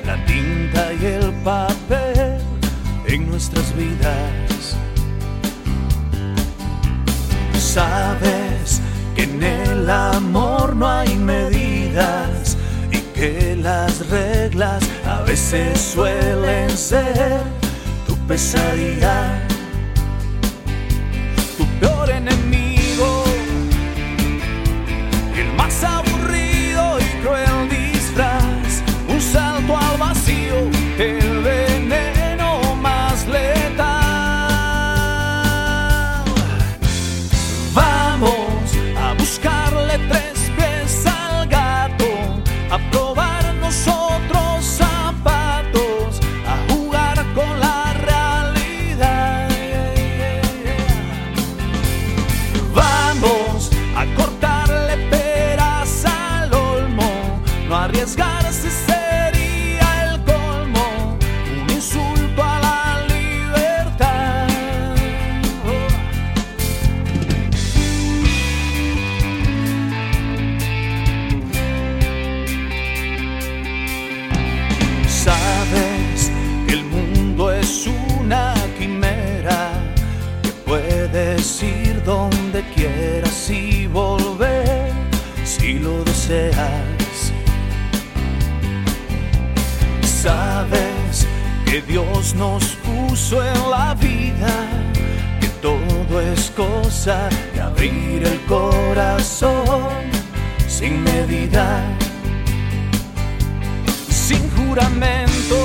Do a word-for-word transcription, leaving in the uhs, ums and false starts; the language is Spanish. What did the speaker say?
la tinta y el papel en nuestras vidas. Sabes que en el amor no hay medidas y que las reglas a veces suelen ser tu pesadilla, tu peor enemigo, el más aburrido y cruel disfraz, un salto al vacío, el veneno más letal. Vamos a buscarle tres pies al gato, a probar nosotros zapatos, a jugar con la realidad. Vamos a cortarle peras al olmo, no arriesgarse sería el colmo, un insulto a la libertad. Sabes que el mundo es una quimera, que puedes ir donde quieras y volver si lo deseas. Sabes que Dios nos puso en la vida, que todo es cosa de abrir el corazón sin medida, sin juramento